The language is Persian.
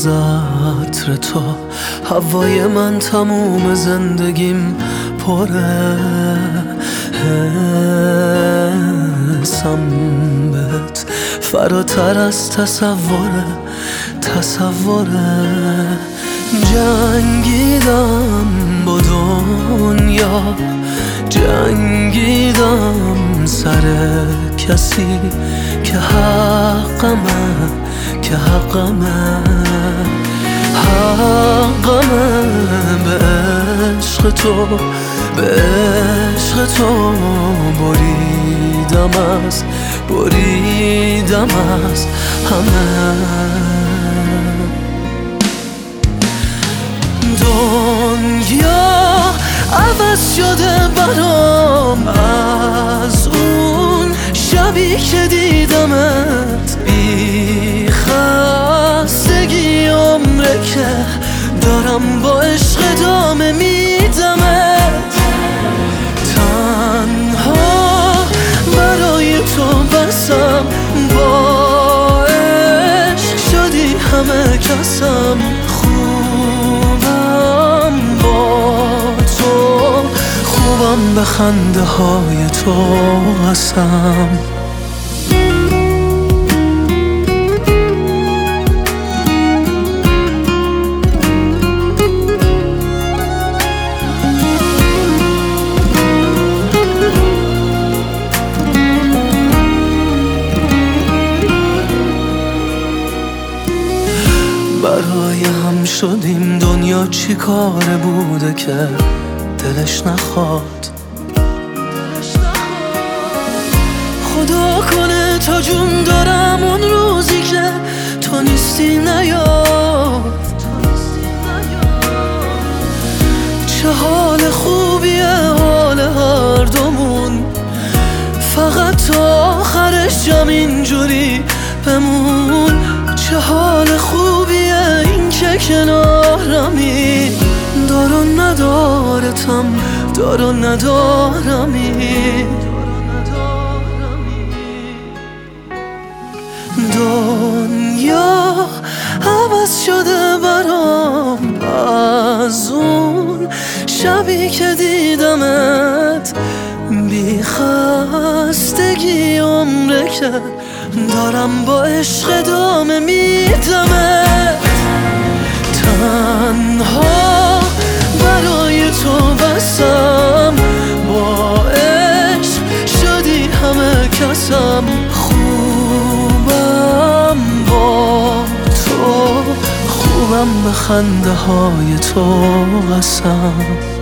از عطر تو. هوای من تموم زندگیم پره، حسم بهت فراتر از تصوره. جنگیدم با دنیا، جنگیدم سر کسی که حقمه، حقمه به عشق تو، به عشق تو بریدم از همه. دنیا عوض شده برام از اون شبی که دیدمت. بی خستگی عمره که دارم با عشق ادامه میدمت. تنها برای تو بسم، با عشق شدی همه کسم. خوبم با تو، خوبم به خنده های تو قسم. برای هم شدیم، دنیا چی کاره بوده که دلش نخواد. خدا کنه تا جون دارم اون روزی که تو نیستی نیاد. چه حال خوبیه حال هر دومون، فقط تا آخرش جمع اینجوری بمون. چه حال خوبیه این که کنارمی، دار و ندارتم، دار و ندارمی. دنیا عوض شده برام از اون شبی که دیدمت. بی خستگی عمره که دارم با عشق ادامه میدمت. تنها برای تو بسم، با عشق شدی همه کسم. خوبم با تو، خوبم به خنده های تو قسم.